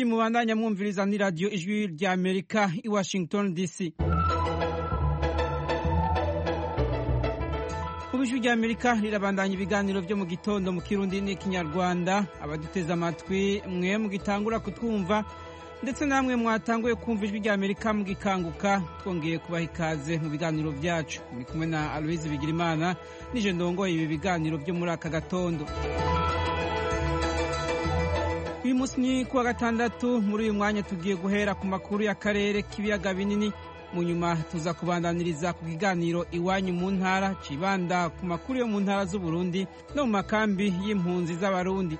iyi mubandanya mwumviriza ni radio ijwi rya Amerika i Washington DC. Ijwi rya Amerika rirabandanya ibiganiro byo mu gitondo mu Kirundi n'ikinyarwanda. Abaduteza amatwi mwe mugitangura kutwumva ndetse namwe mwatanguye kumva ijwi rya Amerika mugikanguka, twongeye kubaha ikaze mu biganiro byacu. Muri kumwe na Aloise Bigirimana nije ndongoye ibi biganiro byo muri aka gatondo. Uyu munsi ni kuwa gatandatu, muri uyu mwanya tugiye guhera ku makuru y'akarere k'ibiyaga binini, mu nyuma tuza kubandaniriza ku kiganiro iwanyu mu ntara cibanda ku makuru yo mu ntara z'u Burundi no mu makambi y'impunzi z'abarundi.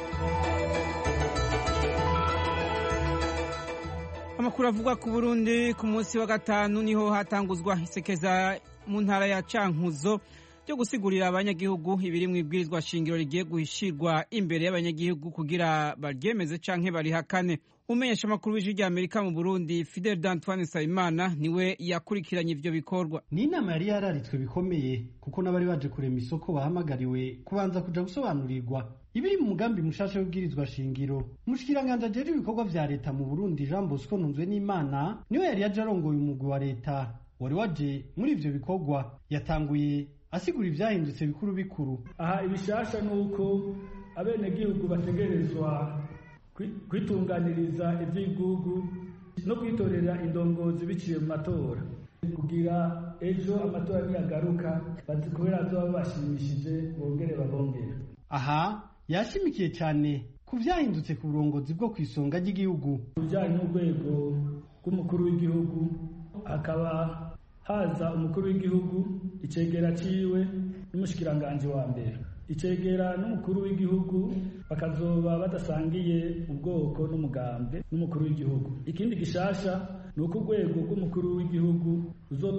Amakuru avuga ku Burundi, ku munsi wa gatanu niho hatanguzwa isekeza mu ntara ya Cankuzo ryo gusigurira abanyagihugu ibiri mu ibwirizwa shingiro rigiye guhishirwa imbere y'abanyagihugu kugira baryemeze canke barihakane. Umenyesha amakuru w'ijwi rya Amerika mu Burundi Fidel D'Antoine Nsabimana niwe yakurikiranye ivyo bikorwa. Ni inama yari yararitswe bikomeye kuko n'abari baje kurema isoko bahamagariwe kubanza kuja gusobanurirwa ibiri mu mugambi mushasha w'ibwirizwa shingiro. Umushikiranganje ajejwe ibikorwa vya leta mu Burundi Jean Bosco Ntunzwenimana niwe yari yaje arongoye umugwi wa leta wari waje muri ivyo bikorwa. Yatanguye asigura ivyahindutse bikuru bikuru. Aha ibishasha nuko abenegihugu bategerezwa kwitunganiriza ivy'igihugu no kwitorera indongozi biciye mu matora kugira ejo amatora niyagaruka bazikubera azoba bashimishije bongere babongere. Aha yashimikiye cyane ku vyahindutse ku burongozi bwo kwisonga ry'igihugu. Bijanye n'urwego rw'umukuru w'igihugu hakaba haza umukuru w'igihugu, icegera ciwe n'umushikiranganje wa mbere. Icegera n'umukuru w'igihugu bakazoba badasangiye ubwoko n'umugambe n'umukuru w'igihugu. Ikindi gishasha ni uko urwego rw'umukuru w'igihugu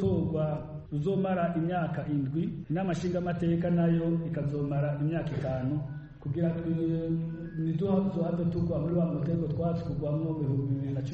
ruzomara imyaka 7, n'amashingamateka nayo ikazomara imyaka 5 kugira niduhazohave tugwa muri wa mutego twatwugwamwo mu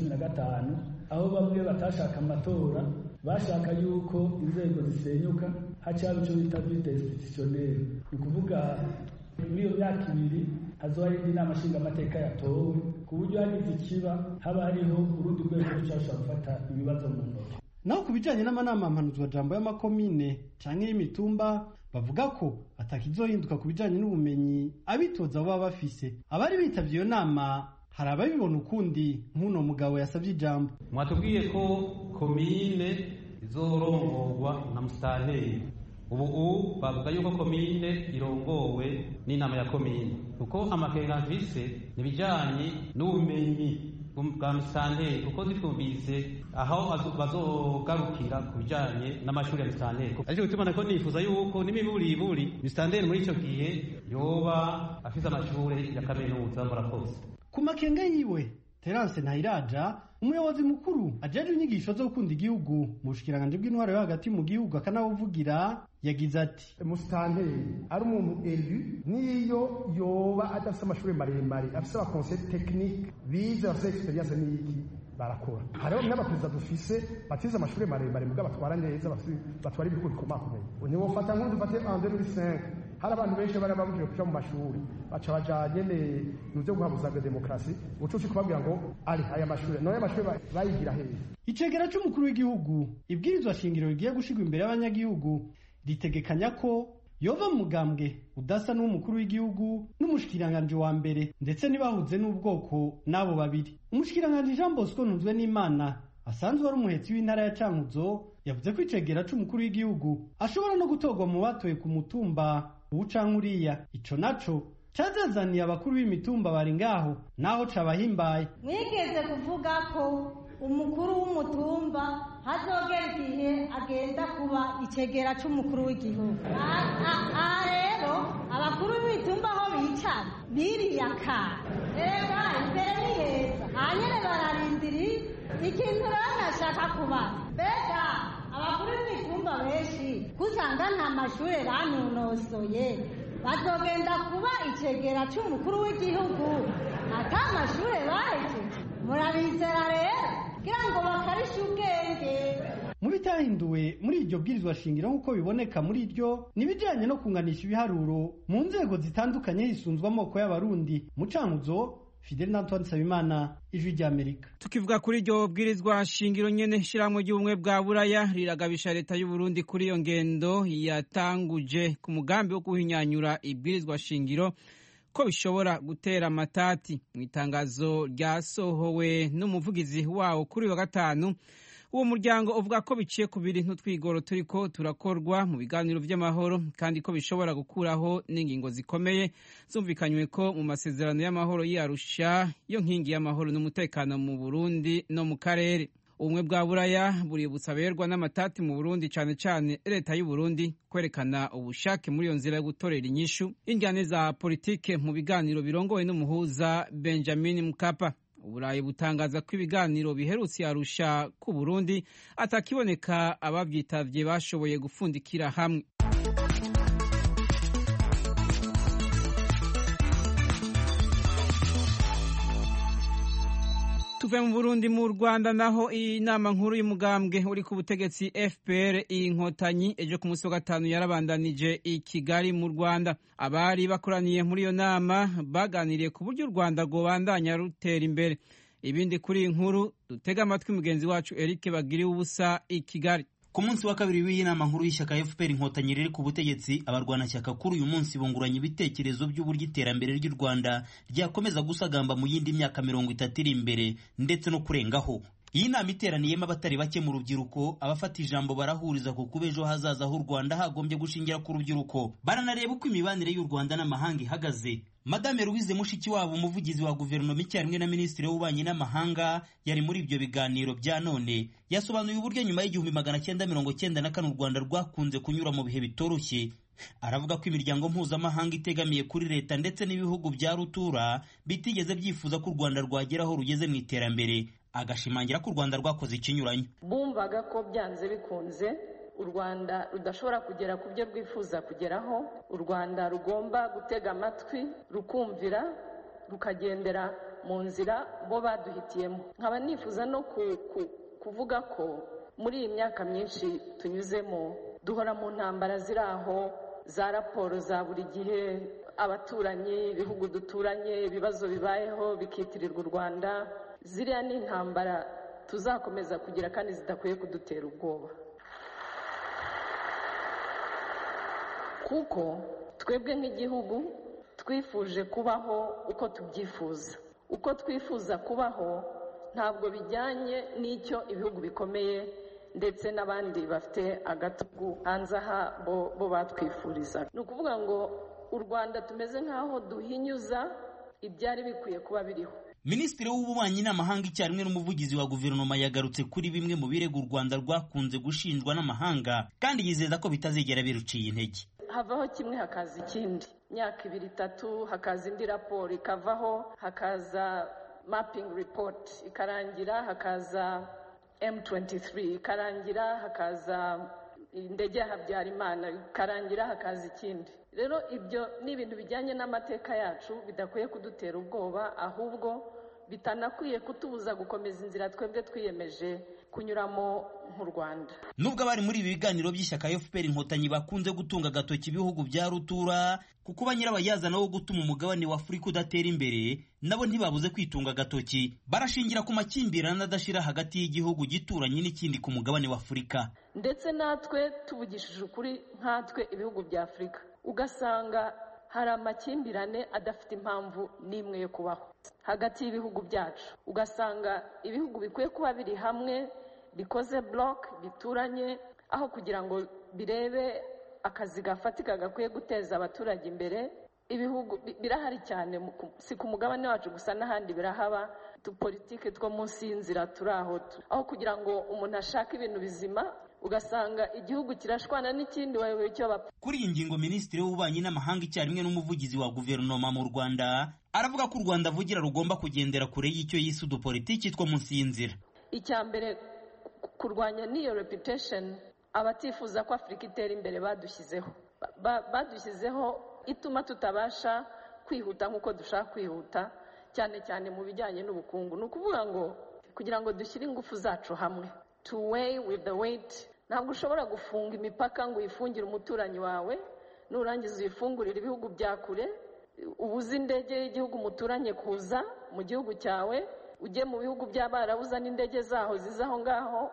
2015 aho bamwe batashaka amatora bashaka yuko inzego zisenyuka hacaba ico bita vide institutionnel. Ni kuvuga muri iyo myaka 2 hazoba indi nama nshingamateka yatowe ku buryo hagize ikiba haba hariho urundi rwego rushasha gufata ibibazo mu ntoki. Naho ku bijanye n'amanama mpanuzwa jambo y'amakomine canke y'imitumba bavuga ko atakizohinduka ku bijanye n'ubumenyi abitoza baba bafise. Abari bitavye iyo nama hari ababibona ukundi nk'uno mugabo yasavye ijambo. Mwatubwiye ko komine izorongorwa na musitanteri. Ubu bavuga yuko komine irongowe n'inama ya komine, kuko amakenga mfise nibijanye n'ubumenyi bwa musitanteri, kuko zitwumvise aho bazogarukira ku bijanye n'amashuri ya musitanteri. Ariko bituma ko nifuza yuko n'imiburiburi musitanteri muri ico gihe yoba afise amashuri ya kaminuza. Murakoze. Ku makenga yiwe Terence Ntayiraja, umuyobozi mukuru ajeje inyigisho zo gukunda igihugu mu bushikiranganje bw'intwaro yo hagati mu gihugu akanabuvugira, yagize ati musitanteri ari umuntu elu niyo yoba adafise amashuri maremare, afise abakonseil technique bize afise experience n'iki barakora. Hariho n'abaperezida dufise batize amashuri maremare mugabo batwara neza, batwara ibihugu bikomakomeye. Niwo fata nk'undi ufate en 2005 hari abantu benshi bari babujije kuja mu mashuri baca bajanye n'ivyo guhabuza demokarasi, ucuci kubabwira ngo ari aya mashuri none amashuri bayigira hehe. Icegera c'umukuru w'igihugu ibwirizwa shingiro rigiye gushigwa imbere y'abanyagihugu ritegekanya ko yova mugambwe udasa n'umukuru w'igihugu n'umushikiranganje wa mbere ndetse nibahuze n'ubwoko nabo babiri. Umushikiranganje Jean Bosco Ntunzwenimana asanzwe ari umuhetsi w'intara ya Cankuzo yavuze ko icegera c'umukuru w'igihugu ashobora no gutorwa mu batoye ku mutumba uwucankuriya. Ico naco cazazaniye abakuru b'imitumba bari ngaho naho cabahimbaye. Mwigeze kuvuga ko umukuru w'umutumba hazogera igihe agenda kuba icegera c'umukuru w'igihugu. Rero abakuru b'imitumba aho bicara biriyakara reba imbere ni heza, hanyene bararindiri ikintu rero nashaka kubaza. Mbega abakuru b'imitumba benshi kusanga nta mashure banonosoye bazogenda kuba icegera c'umukuru w'igihugu ata mashure bahejeje? Murabizera rero kugira ngo bakarishe ubwenge. Mu bitahinduwe muri iryo bwirizwa shingiro nk'uko biboneka muri iryo nibijanye no kunganisha ibiharuro mu nzego zitandukanye hisunzwe amoko y'abarundi. Mu Cankuzo Fidel Antoine Nsabimana, Ijwi ry'Amerika. Tukivuga kuri iryo bwirizwa shingiro nyene, ishirahamwe ry'ubumwe bwa Buraya riragabisha leta y'u Burundi kuri iyo ngendo yatanguje ku mugambi wo guhinyanyura ibwirizwa shingiro ko bishobora gutera amatati. Mu itangazo ryasohowe n'umuvugizi wawo kuri wa gatanu, uwo muryango uvuga ko biciye ku bintu twigoro turiko turakorwa mu biganiro vy'amahoro, kandi ko bishobora gukuraho n'ingingo zikomeye zumvikanywe ko mu masezerano y'amahoro y'Arusha yo nkingi y'amahoro n'umutekano mu Burundi no mu karere. Ubumwe bwa Buraya buributsa aberwa n'amatati mu Burundi, cane cane leta y'u Burundi, kwerekana ubushake muri iyo nzira yo gutorera inyishu injyane za politike mu biganiro birongowe n'umuhuza Benjamin Mkapa. Uburayi butangaza ko ibiganiro biherutse Arusha ku Burundi atakiboneka abavyitavye bashoboye gufundikira hamwe. Tuve mu Burundi mu Rwanda naho inama nkuru y'umugambwe uri ku butegetsi FPR Inkotanyi ejo ku munsi wa gatanu yarabandanije i Kigali mu Rwanda. Abari bakoraniye muri iyo nama baganiriye ku buryo u Rwanda rwobandanya rutera imbere. Ibindi kuri inkuru dutega amatwi mugenzi wacu Eric Bagiriwe ubusa i Kigali. Ku munsi wa kabiri w'inama nkuru y'ishyaka FPR Inkotanyi riri ku butegetsi, abarwanashyaka kuri uyu munsi bunguranye ibitekerezo by'uburyo iterambere ry'u Rwanda ryakomeza gusagamba mu yindi myaka 30 iri imbere ndetse no kurengaho. Iyi nama iteraniyemo abatari bake mu rubyiruko, abafata ijambo barahuriza ku kuba ejo hazaza h'u Rwanda hagombye gushingira ku rubyiruko. Baranareba uko imibanire y'u Rwanda n'amahanga ihagaze. Madame Louise Mushikiwabo, umuvugizi wa guverinoma icyarimwe na minisitiri w'ububanyi n'amahanga, yari muri ibyo biganiro bya none. Yasobanuye uburyo nyuma y'igihumbi 1994 u Rwanda rwakunze kunyura mu bihe bitoroshye. Aravuga ko imiryango mpuzamahanga itegamiye kuri leta ndetse n'ibihugu bya rutura bitigeze byifuza ko u Rwanda rwageraho rugeze mu iterambere. Agashimangira ko u Rwanda rwakoze ikinyuranyo. Bumvaga ko byanze bikunze u Rwanda rudashobora kugera ku byo rwifuza kugeraho. U Rwanda rugomba gutega amatwi, rukumvira, rukagendera mu nzira bo baduhitiyemo. Nkaba nifuza no kuvuga ko muri iyi myaka myinshi tunyuzemo duhora mu ntambara ziri aho, za raporo za buri gihe, abaturanyi, ibihugu duturanye, ibibazo bibayeho bikitirirwa u Rwanda. Ziriya ni intambara tuzakomeza kugira kandi zidakwiye kudutera ubwoba, kuko twebwe nk'igihugu twifuje kubaho uko tubyifuza. Uko twifuza kubaho ntabwo bijyanye n'icyo ibihugu bikomeye ndetse n'abandi bafite agatugu hanze aha bo batwifuriza. Ni ukuvuga ngo u Rwanda tumeze nk'aho duhinyuza ibyari bikwiye kuba biriho. Minisitiri w'ububanyi n'amahanga icyarimwe n'umuvugizi wa guverinoma yagarutse kuri bimwe mu birego u Rwanda rwakunze gushinjwa n'amahanga, kandi yizeza ko bitazigera biruciye intege. Havaho kimwe hakaza ikindi, imyaka 2-3 hakaza indi raporo ikavaho, hakaza mapping report ikarangira, hakaza M23 ikarangira, hakaza indege ya Habyarimana ikarangira, hakaza ikindi. Rero ibyo ni ibintu bijyanye n'amateka yacu bidakwiye kudutera ubwoba, ahubwo bitanakwiye kutubuza gukomeza inzira twebwe twiyemeje kunyuramo nk'u Rwanda. Nubwo abari muri ibi biganiro by'ishyaka FPR Inkotanyi bakunze gutunga agatoki ibihugu bya rutura kuko banyirabayazana wo gutuma umugabane wa Afurika udatera imbere, nabo ntibabuze kwitunga agatoki. Barashingira ku makimbirane adashira hagati y'igihugu gituranye n'ikindi ku mugabane wa Afurika. Ndetse natwe tuvugishije ukuri, nkatwe ibihugu bya Afurika ugasanga hari amakimbirane adafite impamvu n'imwe yo kubaho hagati y'ibihugu byacu. Ugasanga ibihugu bikwiye kuba biri hamwe, bikoze block, bituranye, aho kugira ngo birebe akazi gafatika gakwiye guteza abaturage imbere. Ibihugu birahari cyane, si ku mugabane wacu gusa, n'ahandi birahaba. Politike two munsi y'inzira turaho, aho kugira ngo umuntu ashake ibintu bizima ugasanga igihugu kirashwana n'ikindi wayoboye icyo bapfa. Kuri iyi ngingo minisitiri w'ububanyi n'amahanga icyarimwe n'umuvugizi wa guverinoma mu Rwanda aravuga ko u Rwanda avugira rugomba kugendera kure y'icyo yise udupolitiki two munsi y'inzira. Icya mbere kurwanya n'iyo reputation abatifuza ko Afurika itera imbere badushyizeho ituma tutabasha kwihuta nk'uko dushaka kwihuta, cyane cyane mu bijyanye n'ubukungu. Ni ukuvuga ngo kugira ngo dushyire ingufu zacu hamwe, to weigh with the weight. Ntabwo ushobora gufunga imipaka ngo uyifungire umuturanyi wawe, nurangiza uyifungurire ibihugu bya kure, ubuze indege y'igihugu muturanye kuza mu gihugu cyawe, ujye mu bihugu by'Abarabu uzana indege zaho ziza aho ngaho.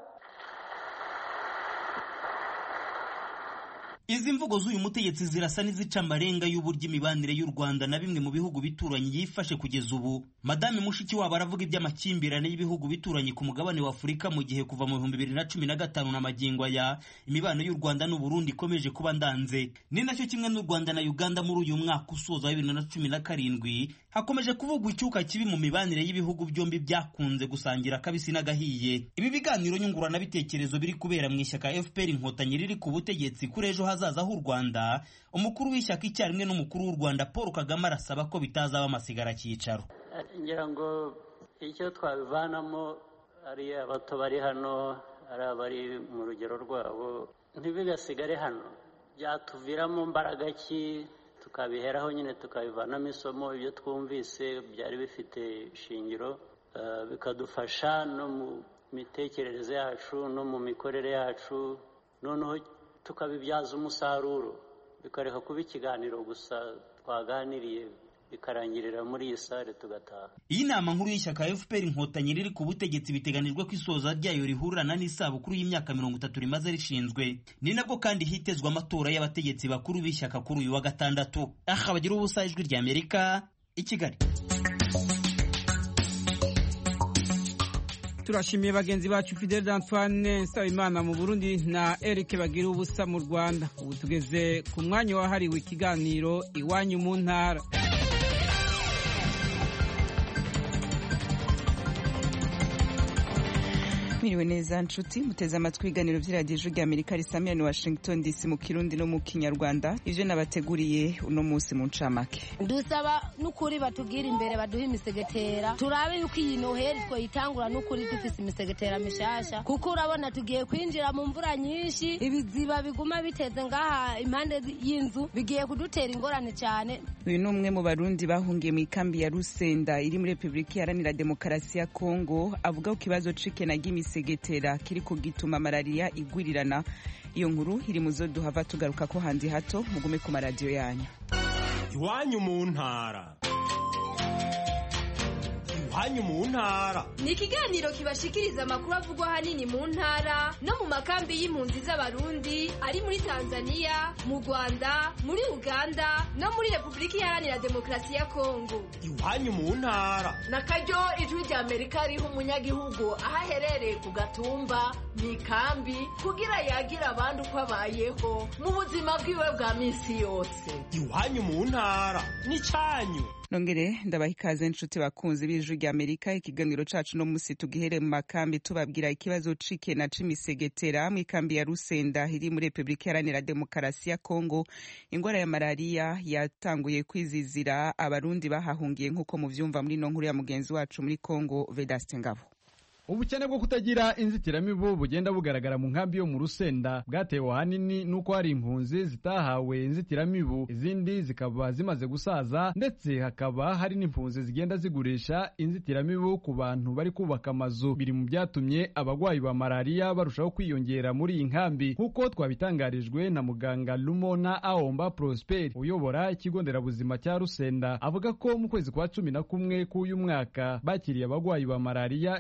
Izi mvugo z'uyu mutegetsi zirasa n'izica amarenga y'uburyo imibanire y'u Rwanda na bimwe mu bihugu bituranye yifashe kugeza ubu. Madame Mushikiwabo aravuga iby'amakimbirane y'ibihugu bituranye ku mugabane wa Afurika mu gihe kuva mu 2015 na magingo aya imibano y'u Rwanda n'u Burundi ikomeje kuba ndanze. Ni nacyo kimwe n'u Rwanda na Uganda muri uyu mwaka usoza 2017 hakomeje kuvugwa icyuka kibi mu mibanire y'ibihugu byombi byakunze gusangira kabisi n'agahiye. Ibi biganiro nyungurana bitekerezo biri kubera mu ishyaka FPR Inkotanyi riri ku butegetsi kuri ejo hazaza h'u Rwanda. Umukuru w'ishyaka icyarimwe n'umukuru w'u Rwanda Paul Kagame arasaba ko bitazaba amasigara cyicaro. Ngira ngo icyo twabivanamo ari abato bari hano, ari abari mu rugero rwabo, ntibigasigare hano, byatuviramo mbaraga ki, tukabiheraho nyine tukabivanamo isomo. Ibyo twumvise byari bifite ishingiro, bikadufasha no mu mitekerereze yacu no mu mikorere yacu, noneho tukabibyaza umusaruro, bikareka kuba ikiganiro gusa twaganiriye bikarangirira muri iyi sare tugataha. Iyi nama nkuru y'ishyaka FPR Inkotanyi riri ku butegetsi biteganijwe ko isoza ryayo rihurirana n'isabukuru y'imyaka 30 rimaze rishinzwe. Ni nabwo kandi hitezwe amatora y'abategetsi bakuru b'ishyaka kuri uyu wa gatandatu. Aha bagira ubusa ijwi rya Amerika i Kigali. Turashimiye bagenzi bacu Fidel Antoine Nsabimana mu Burundi na Eric bagira ubusa mu Rwanda. Ubu tugeze ku mwanya wahariwe ikiganiro iwanyu mu ntara. Miriwe neza nshuti muteze amatwi ibiganiro by'iradiyo rya Amerika risamira ni Washington DC mu Kirundi no mu Kinyarwanda. Ivyo nabateguriye uno munsi mu ncamake. Dusaba n'ukuri batubwira imbere baduha imisegetera, turabe yuko iyi noheri twoyitangura n'ukuri dufise imisegetera mishasha, kuko urabona tugiye kwinjira mu mvura nyinshi, ibiziba biguma biteze ngaha impande y'inzu bigiye kudutera ingorane cyane. Uyu ni umwe mu Barundi bahungiye mu ikambi ya Rusenda iri muri Republika Iharanira Demokarasi ya Kongo, avuga ko ikibazo c'ikena segetera kiriko gituma malaria igwirirana. Iyo nkuru iri muzo duhava tugaruka ko handi hato, mugume ku maradiyo yanyu. Iwanyu mu ntara. Iwanyu mu ntara ni ikiganiro kibashikiriza amakuru avugwa hanini mu ntara no mu makambi y'impunzi z'Abarundi ari muri Tanzania, mu Rwanda, muri Uganda no muri Republika Iharanira Demokarasi ya Kongo. Iwanyu mu ntara nakaryo ijwi rya Amerika riha umunyagihugu aho aherereye ku gatumba mu ikambi kugira yagira abandi uko abayeho mu buzima bwiwe bwa minsi yose. Iwanyu mu ntara ni cyanyu. Nongere ndabaha ikaze nshuti bakunzi b'ijwi rya Amerika. Ikiganiro cacu no musi tugihere mu makambi tubabwira ikibazo c'ikena c'imisegetera mu ikambi ya Rusenda iri muri Republika Iharanira Demokarasi ya Kongo. Ingwara ya malaria yatanguye kwizizira Abarundi bahahungiye nk'uko muvyumva muri no nkuru ya mugenzi wacu muri Kongo Vedaste Ngabo. Ubukene bwo kutagira inzitiramibu bugenda bugaragara mu nkambi yo mu Rusenda bwatewe hanini nuko hari impunzi zitahawe inzitiramibu, izindi zikaba zimaze gusaza, ndetse hakaba hari n'impunzi zigenda zigurisha inzitiramibu ku bantu bari kubaka amazu. Biri mu byatumye abagwayi ba malaria barushaho kwiyongera muri iyi nkambi, nk'uko twabitangarijwe na muganga Lumona Aomba Prosper uyobora ikigo nderabuzima cya Rusenda. Avuga ko mu kwezi kwa 11 k'uyu mwaka bakiriye abagwayi ba malaria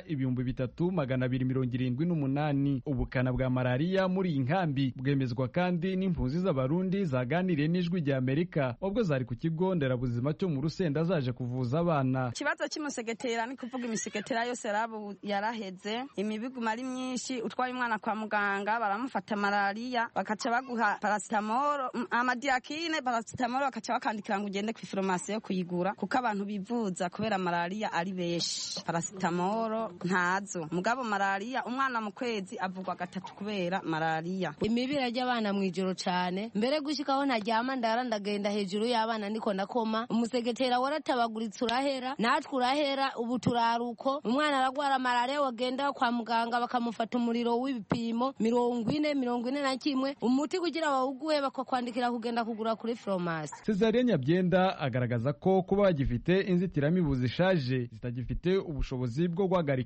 3278. Ubukana bwa malaria muri iyi nkambi bwemezwa kandi n'impunzi z'Abarundi zaganiriye n'ijwi rya Amerika ubwo zari ku kigo nderabuzima cyo mu Rusenda zaje kuvuza abana. Kibazo cy'umusegetera ni kuvuga imisegetera yose yaraheze, imibiguma ari myinshi, utwaye umwana kwa muganga baramufata malaria bakaca baguha paracetamol, amadiakine, paracetamol bakaca bakandikira ngo ugende ku farumasi yo kuyigura kuko abantu bivuza kubera malaria ari beshi. Paracetamol ntazo, mugabo malaria umwana mu kwezi avugwa 3 kubera malaria. Imibira y'abana mu ijoro cyane, mbere gushikaho ntaryama ndagenda hejuru y'abana ndiko ndakoma. Umusegetera waratabaguritse urahera, natwe urahera, ubu turaruko. Umwana aragwara malaria wagenda kwa muganga bakamufata umuriro w'ibipimo 40-41, umuti kugira bawuguhe bakakwandikira kugenda kugura kuri farumasi. Cesarien Nyabyenda agaragaza ko kuba bagifite inzitiramibu zishaje zitagifite ubushobozi bwo guhagarika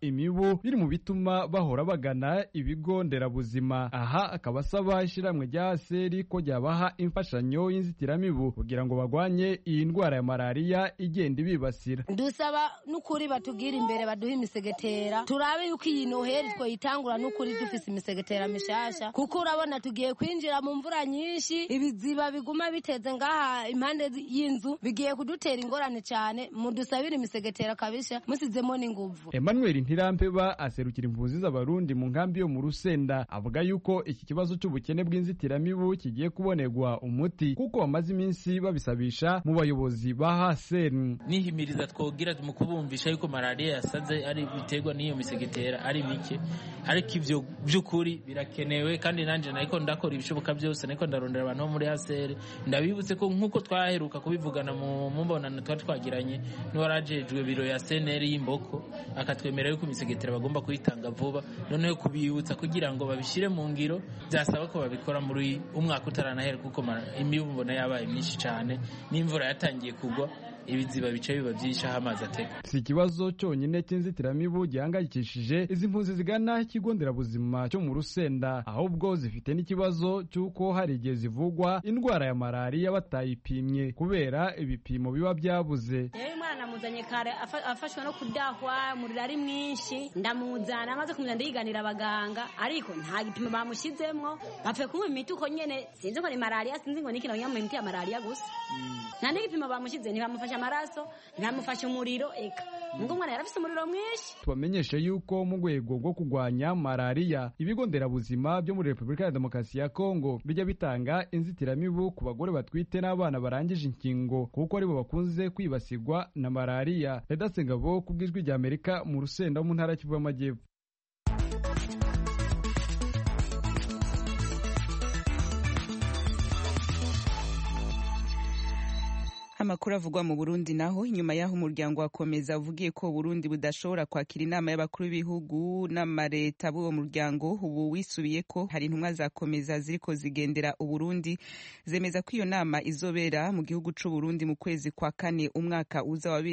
imibu biri mu bituma bahora bagana ibigo nderabuzima. Aha akaba asaba ishiramwe rya seri ko ryabaha imfashanyo y'inzitiramibu kugira ngo bagwanye iyi ndwara ya malaria igenda ibibasira. Dusaba n'ukuri batugira imbere baduha imisegetera, turabe yuko iyi noheri twoyitangura n'ukuri dufise imisegetera mishasha, kuko urabona tugiye kwinjira mu mvura nyinshi, ibiziba biguma biteze ngaha impande y'inzu bigiye kudutera ingorane cyane. Mudusabire imisegetera kabisha musizemo n'inguvu. Emmanuel Ntirampeba aserukira impunzi z'abarundi mu nkambi yo mu Rusenda avuga yuko iki kibazo cy'ubukene bw'inzitiramibu kigiye kubonerwa umuti, kuko bamaze iminsi babisabisha mu bayobozi ba Haseni. Nihimiriza twogira mu kubumvisha yuko malaria yasaze ari biterwa n'iyo misegetera ari bike, ariko ivyo by'ukuri birakenewe, kandi nanje nako ndakora ibishoboka byose, nako ndarondera abantu muri Haseri. Ndabibutse ko nkuko twaheruka kubivugana mu mbonano twagiranye n'uwarajejwe biro ya CNR y'Imboko, akatwemerera yuko imisegetera bagomba kuyitanga vuba, noneho kubibutsa kugira ngo babishire mu ngiro byasaba ko babikora muri umwaka utaranahera, kuko imibu mbona yabaye myinshi cyane n'imvura yatangiye kugwa, ibiziba bice biba byishaho amazi ateka. Si ikibazo cyonyine cy'inzitiramibu gihangayikishije izi mpunzi zigana ikigo nderabuzima cyo mu Rusenda, ahubwo zifite n'ikibazo cy'uko hari igihe zivugwa indwara ya malaria batayipimye kubera ibipimo biba byabuze. Umwana namuzanye kare afashwe no kudahwa, umuriro ari mwinshi, ndamuzana amaze kumenya ndiganira abaganga, ariko nta gipimo bamushizemwo, bapfe kunywa imiti uko nyene, sinzi ko ni malaria, sinzi ngo nikino nyamwe imiti ya malaria gusa. Nta n'igipimo bamushize, ntibamufasha amaraso, ntibamufasha umuriro, eka ngo umwana yarafise umuriro mwinshi. Tubamenyeshe yuko mu rwego rwo kurwanya malaria ibigo nderabuzima byo muri Repubulika ya Demokarasi ya Kongo bijya bitanga inzitiramibu ku bagore batwite n'abana barangije inkingo, kuko aribo bakunze kwibasirwa na malaria. Redasengabo kubw'ijwi rya Amerika mu Rusenda mu ntara y'Kivu y'Amajyepfo. Amakuru avugwa mu Burundi naho inyuma yaho umuryango wakomeza uvugiye ko Burundi budashobora kwakira inama y'abakuru b'ibihugu n'amareta b'uwo muryango, ubu wisubiye ko hari intumwa zakomeza ziriko zigendera Uburundi zemeza ko iyo nama izobera mu gihugu c'u Burundi mu kwezi kwa kane umwaka uza wa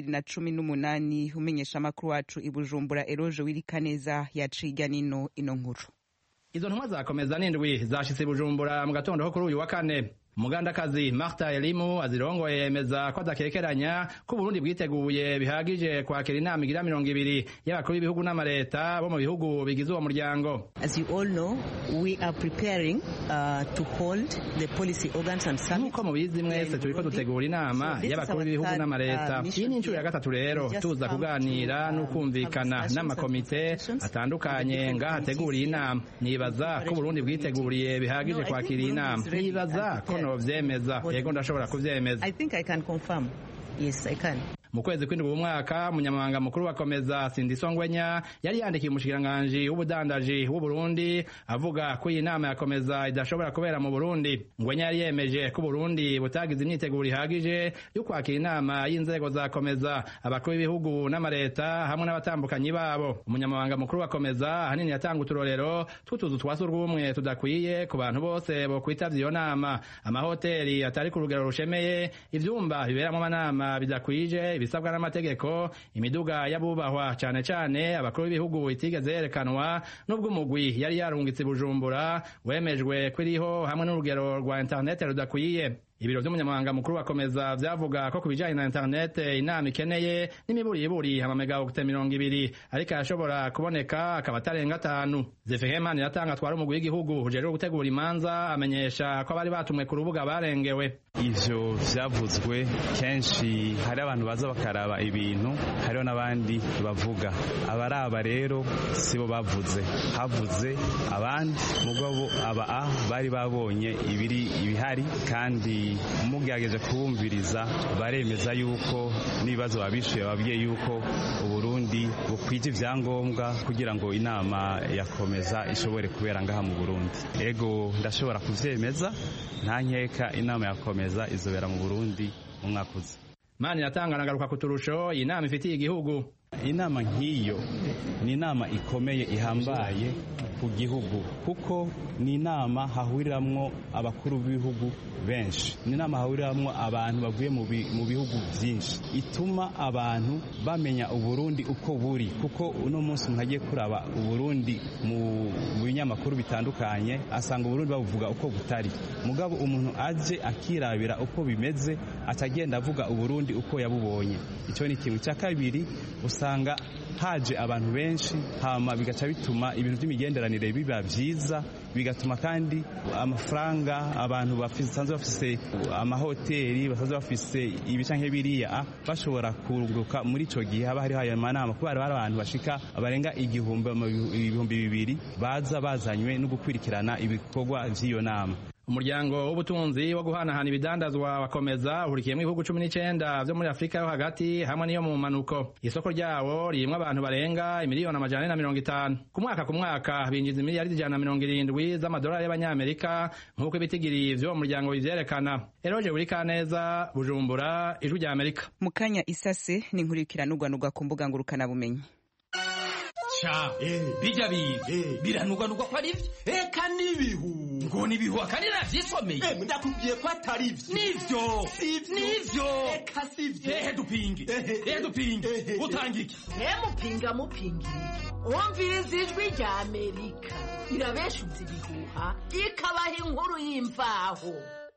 2018. Umenyesha amakuru wacu i Bujumbura Eroje Wirikaneza yaciga ino nkuru. Izo ntumwa zakomeza n'indwi zashitse Bujumbura mu gatondo ho kuri uyu wa kane. Mugandakazi Martha Elimu azirongoye yemeza ko adakekeranya ko Burundi bwiteguye bihagije kwakira inama igira 200 y'abakuru b'ibihugu n'amareta bo mu bihugu bigize uwo muryango. As you all know, we are preparing to hold the policy organs and summit. Nuko mubizi mwese turiko dutegura inama y'abakuru b'ibihugu n'amareta. Iyi ni incuro ya gatatu rero tuza kuganira no kumvikana n'amakomite atandukanye ngaha tegura inama. Nibaza ko Burundi bwiteguriye bihagije kwakira inama. Nibaza ko vyemeza yego ndashobora kuvyemeza. I think I can confirm. Yes, I can. Mu kwezi kw'indwi w'umwaka umunyamabanga mukuru wakomeza Sindiso Ngwenya yari yandikiye umushikiranganji w'ubudandaji w'u Burundi avuga ko iyi nama yakomeza idashobora kubera mu Burundi. Ngwenya yari yemeje ko Burundi butagize imyiteguro ihagije yo kwakira inama y'inzego zakomeza abakuru b'ibihugu n'amareta hamwe n'abatambukanyi babo. Umunyamabanga mukuru wakomeza hanini yatanga uturorero tw'utuzu twa surwumwe tudakwiye ku bantu bose bo kwitavya iyo nama, amahoteli atari ku rugero rushemeye, ivyumba biberamo amanama bidakwije ibisabwa n'amategeko, imiduga y'abubahwa cyane cyane abakuru b'ibihugu itigeze yerekanwa, nubwo umugwi yari yarungitse Bujumbura wemejwe kwiriho hamwe n'urugero rwa internet rudakwiye. Ibiro by'umunyamabanga mukuru wakomeza vyavuga ko kubijanye na internet inama ikeneye n'imiburiburi amamegawokte 200 ariko yashobora kuboneka akaba atarenga 5. Zefehemani yatanga twari umugwi w'igihugu ujejwe gutegura imanza amenyesha ko abari batumwe ku rubuga barengewe. Ivyo vyavuzwe kenshi hari abantu baza bakaraba ibintu, hariho n'abandi bavuga. Abaraba rero sibo bavuze, havuze abandi mugabo bari babonye ibihari, kandi mugerageje kubumviriza baremeza yuko n'ibibazo babishuye babwiye yuko Uburundi bukwije ivyangombwa kugira ngo inama yakomeza ishobore kubera ngaha mu Burundi. Ego ndashobora kuvyemeza, nta nkeka inama yakomeza izobera mu Burundi mu mwaka uza. Mani yatanga nagaruka kuturusho iyi nama ifitiye igihugu. Inama nk'iyo ni inama ikomeye ihambaye ku gihugu kuko ni inama hahuriramwo abakuru b'ibihugu benshi, ni inama hahuriramwo abantu bavuye mu bihugu byinshi, ituma abantu bamenya Uburundi uko buri, kuko uno munsi umuntu agiye kuraba Uburundi mu binyamakuru bitandukanye asanga Uburundi bavuga uko butari, mugabo umuntu aje akirabira uko bimeze atagenda avuga Uburundi uko yabubonye. Icyo ni ikintu cya kabiri, usanga haje abantu benshi hama bigaca bituma ibintu by'imigenderanire biba byiza, bigatuma kandi amafaranga abantu basanzwe bafise amahoteli basanzwe bafise ibica nk'ibiriya bashobora kuruguruka muri ico gihe haba hariho ayo manama, kubera bari abantu bashika barenga ibihumbi 200 baza bazanywe no gukurikirana ibikorwa vy'iyo nama. Umuryango w'ubutunzi wo guhanahana ibidandazwa wakomeza uhurikiyemo ibihugu 19 vyo muri Afrika yo hagati hamwe niyo mu manuko. Isoko ryawo ririmwo abantu barenga miliyoni 450. Ku mwaka binjiza miliyari 170 z'amadolari y'abanyamerika nk'uko ibitigiri vyo umuryango bivyerekana. Eroje Burikaneza, Bujumbura, Ijwi rya Amerika. Mukanya isase ni nkurikiranurwa ku mbuga ngurukana bumenyi. Cha bijya biranugwanugwa ko ari byo eka nibihu ngo nibihu akanira vyisomeye ndakubwiye ko atari byo nivyo eka sivyo dupinge utangike mupinga umviriza Ijwi rya Amerika irabeshuza ibihuha ikabaha inkuru y'imvaho.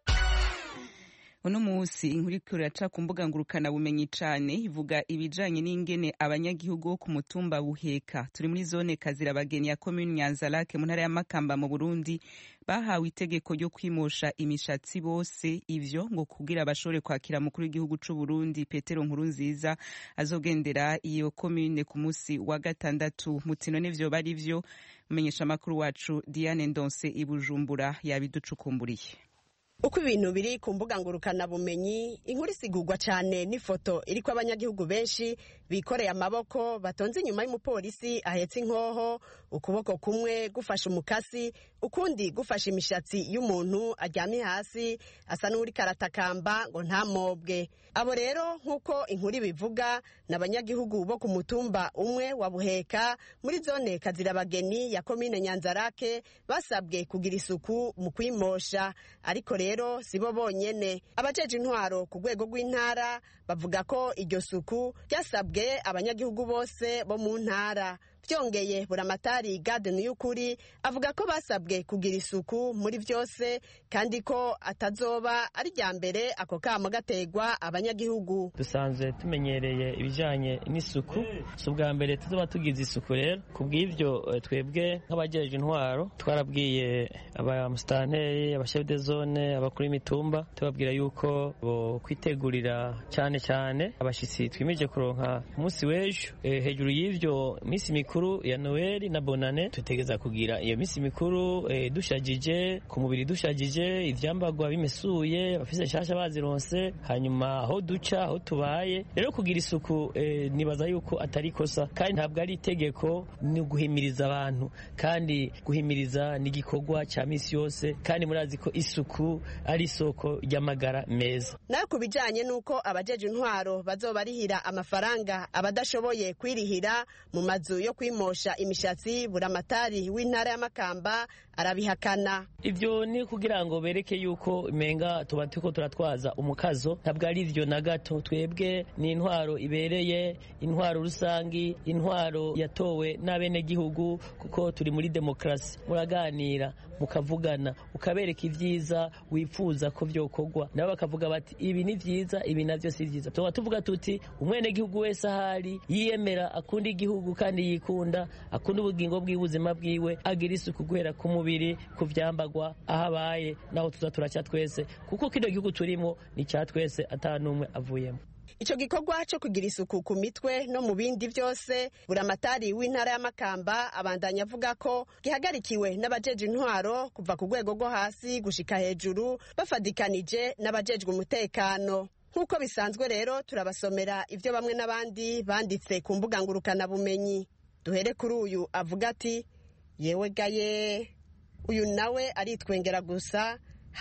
Uno musi inkuru iraca ku mbuga ngurukana bumenyi cane ivuga ibijanye n'ingene abanyagihugu bo ku mutumba Buheka turi muri zone Kazirabageni ya commune Nyanzarake mu ntara ya Makamba mu Burundi bahawe itegeko ryo kwimosha imishatsi bose, ivyo ngo kugira bashobore kwakira mukuru w'igihugu c'u Burundi Petero Nkurunziza azogendera iyo commune ku musi wa gatandatu. Mutino n'ivyo bari vyo menyesha makuru wacu Diane Ndonse ibujumbura yabiducukumburiye. Uko ibintu biri ku mbuga ngurukana bumenyi, inkuru isigurwa cyane n'ifoto iriko abanyagihugu benshi bikoreye amaboko batonze inyuma y'umupolisi ahetse inkoho, ukuboko kumwe gufashe umukasi, ukundi gufashe imishatsi y'umuntu aryamye hasi asa n'uri karatakamba ngo ntamobwe. Abo rero nk'uko inkuru bivuga n'abanyagihugu bo ku mutumba umwe wa Buheka muri zone Kazirabageni ya commune Nyanzarake basabwe kugira isuku mu kwimosha, ariko rero sibo bonyene. Abajeje intwaro ku rwego rw'intara bavuga ko iryo suku ryasabwe abanyagihugu bose bo mu ntara. Vyongeye Buramatari Gade Niyukuri avuga ko basabwe kugira isuku muri vyose kandi ko atazoba ari rya mbere ako kamo gategwa abanyagihugu. Dusanzwe tumenyereye ibijanye n'isuku, so bwa mbere tuzoba tugize isuku rero. Kubw'ivyo twebwe nk'abajeje intwaro twarabwiye abamustanteri, abashef de zone, abakuru imitumba tubabwira yuko bo kwitegurira cyane abashitsi twimije kuronka umunsi w'ejo. Hejuru y'ivyo misi mikuru ya Noel na Bonane tutegeza kugira iyo misi mikuru dushajije ku mubiri, dushajije ivyambagwa bimesuye, abafise shasha bazironse, hanyuma aho duca aho tubaye. Rero kugira isuku nibaza yuko atari kosa kandi ntabwo ari itegeko, ni guhimiriza abantu kandi guhimiriza ni gikorwa ca misi yose, kandi murazi ko isuku ari isoko ry'amagara meza. Nayo kubijanye nuko abajeje intwaro bazobarihira amafaranga abadashoboye kwirihira mu mazu yo kwimosha imishatsi, Buramatari w'intara ya Makamba arabihakana. Ivyo ni kugira ngo bereke yuko menga tuba tuko turatwaza umukazo, ntabwo ari ivyo na gato. Twebwe ni intwaro ibereye, intwaro rusangi, intwaro yatowe n'abene gihugu, kuko turi muri demokrasi. Muraganira mukavugana ukabereka ivyiza wifuza ko vyokorwa, nabo bakavuga bati ibi ni vyiza, ibi navyo si vyiza. Tuvuga tuti umwene gihugu wese ahari yiyemera akunda igihugu kandi yikunda, akunda ubugingo bw'ubuzima bwiwe, agira isuku guhera ku mubiri, ku vyambagwa, ahabaye naho tuza turaca twese, kuko kino gihugu turimo ni cya twese atanumwe avuyemo. Ico gikorwa cyo kugira isuku ku mitwe no mu bindi vyose, Buramatari w'intara ya Makamba abandanya avuga ko gihagarikiwe n'abajeje intwaro kuva ku rwego rwo hasi gushika hejuru, bafadikanije n'abajejwe umutekano. Nk'uko bisanzwe rero turabasomera ivyo bamwe n'abandi banditse ku mbuga ngurukana bumenyi. Duhere kuri uyu avuga ati yewe gaye, uyu nawe aritwengera gusa,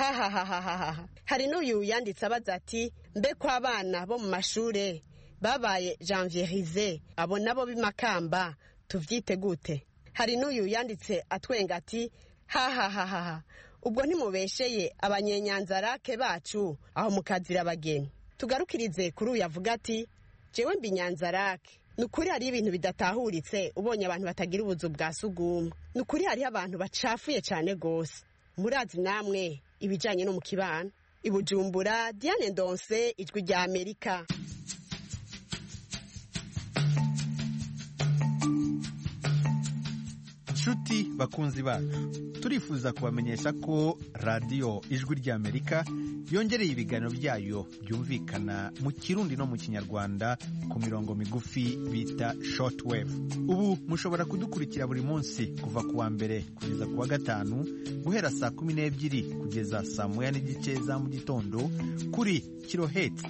ha. Hari n'uyu yanditse abaza ati mbe ko abana bo mu mashure babaye janvierize, abo nabo b'imakamba tuvyite gute? hari n'uyu yanditse atwenga ati hahahaha ubwo ntimubesheye abanyenyanzarake bacu aho mukazira abageni. Tugarukirize kuri uyu avuga ati jewe mbi nyanzarake. Ni ukuri hariho ibintu bidatahuritse ubonye abantu batagira ubuzu bwa sugumwe. Ni ukuri hariho abantu bacafuye cyane rwose. Murazi namwe ibijyanye no mu kibano. I Bujumbura, Diane Ndonse, Ijwi rya Amerika. Nshuti bakunzi bacu, turifuza kubamenyesha ko radiyo Ijwi rya Amerika yongereye ibiganiro byayo byumvikana mu Kirundi no mu Kinyarwanda ku mirongo migufi bita shortwave. Ubu mushobora kudukurikira buri munsi kuva kuwa mbere kugeza kuwa gatanu guhera saa 12 kugeza saa 1:30 za mu gitondo kuri kilohertz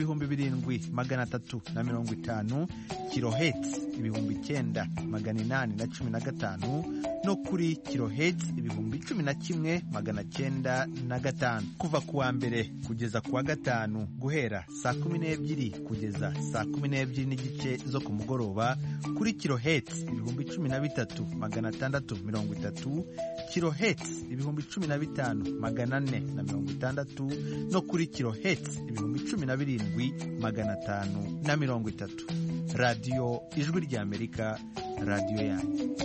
7,350, kilohertz 9,815 no kuri kilohertz 11,905 kuva kuwa mbere kugeza kuwa gatanu guhera saa 12 kugeza saa 12 n'igice zo ku mugoroba kuri kilohertz 13,630, kilohertz 15,460 no kuri kilohertz 17,530. Radio Ijwi rya Amerika, radio yanyu.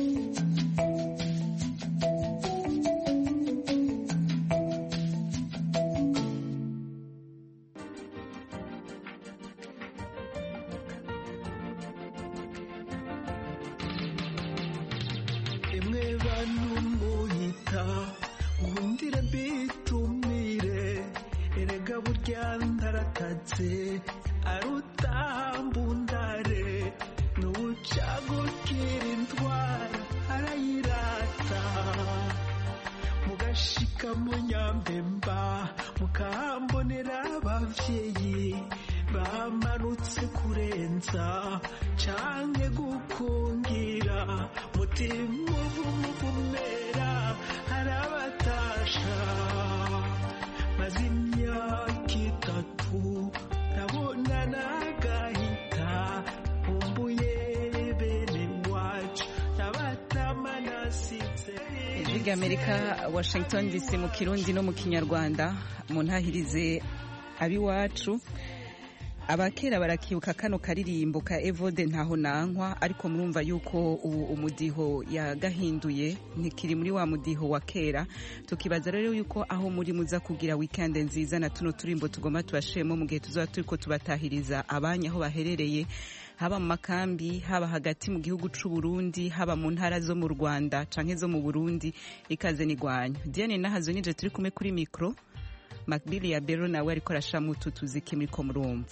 Amerika, Washington DC mu Kirundi no mu Kinyarwanda. Mu ntahirize abiwacu abakera barakibuka kano karirimbo ka Evode ntaho nankwa, ariko murumva yuko ubu umudiho yagahinduye, ntikiri muri wa mudiho wa kera. Tukibaza rero yuko aho muri muza kugira weekend nziza na tuno turimbo tugomba tubashemo mu gihe tuzoba turiko tubatahiriza abanya aho baherereye, haba mu makambi, haba hagati mu gihugu c'u Burundi, haba mu ntara zo mu Rwanda canke zo mu Burundi. Ikaze nigwanya Diane Nahazo nije turi kumwe kuri micro. Makbili ya Bero nawe ariko arashamu tutuziki muriko murumva.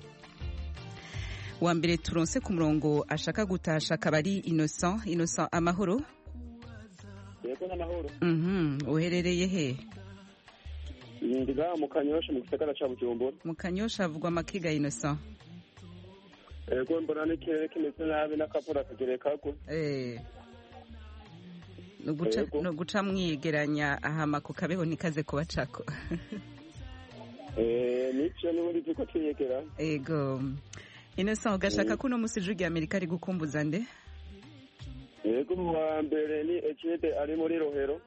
Wa mbere turonse ku murongo ashaka gutasha akabari Innocent. Amahoro? Yego n'amahoro. Uherereye he? Ndiga mu Kanyosha mu gisagara ca Bujumbura. Mu Kanyosha havugwa makiga Innocent. Ego mbona n'ikirere kimeze nabi n'akavura kagerekagwe. No guca mwigeranya ahama ku kabeho nikaze kubacako. Nico n'ubundi tuko twiyegera. Ego. Innocent ugashaka kuno musi Ijwi rya Amerika ari gukumbuza nde? Ego mu wa mbere ni Echede ari muri Rohero.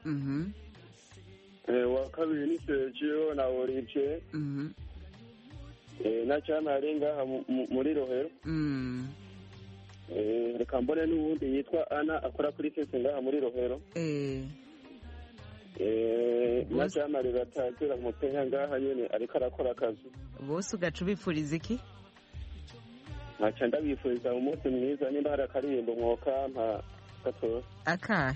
Wa kabiri ni Sergio na Olivier. Na cyane arenga muri Rohero. Reka mbone n'ubundi yitwa Ana akora kuri Sese ngaha muri Rohero. Na cyane ari batakira mu Kenya ngaha nyene ariko arakora akazi. Bose ugaca ubifuriza iki? Ntaca ndabifuriza umunsi mwiza, nimba hari akaririmbo mwokampa gato. Akahe?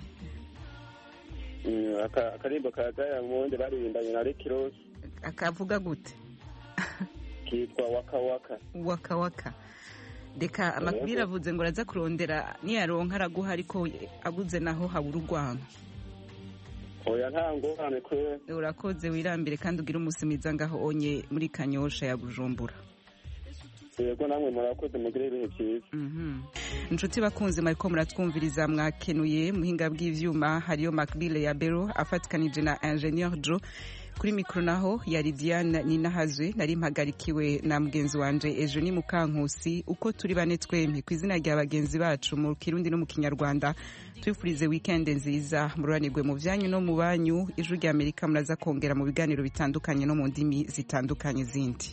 Akarimbo ka Diamond baririmbanye na Rick Ross. Akavuga gute? Kitwa Waka Waka. Waka Waka. Deka amakbira avuze ngo araza kurondera niyaronka araguha, ariko aguze naho habura urwango. Oya ntango hane kwe. Urakoze wirambire kandi ugira umunsi mwiza ngaho onye muri Kanyosha ya Bujumbura. yego namwe murakoze mugire ibihe byiza. inshuti bakunze mariko muratwumviriza mwakenuye muhinga bw'ivyuma hariyo Macbile ya Bero afatikanije na Ingenieur Joe kuri mikro naho yari Diane Ninahazwe nari mpagarikiwe na mugenzi wanje ejo ni Mukankusi uko turi bane twembi kwizina rya bagenzi bacu mu Kirundi no mu Kinyarwanda twifurize weekend nziza muranirwe mu byanyu no mu banyu ijwi rya Amerika muraza kongera mu biganiro bitandukanye no mu ndimi zitandukanye zindi.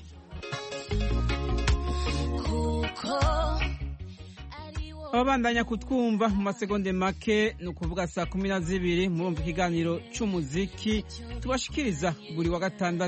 abandanya kutwumva mu masegonde make ni ukuvuga saa 12 murumva ikiganiro cy'umuziki tubashikiriza buri wa gatandatu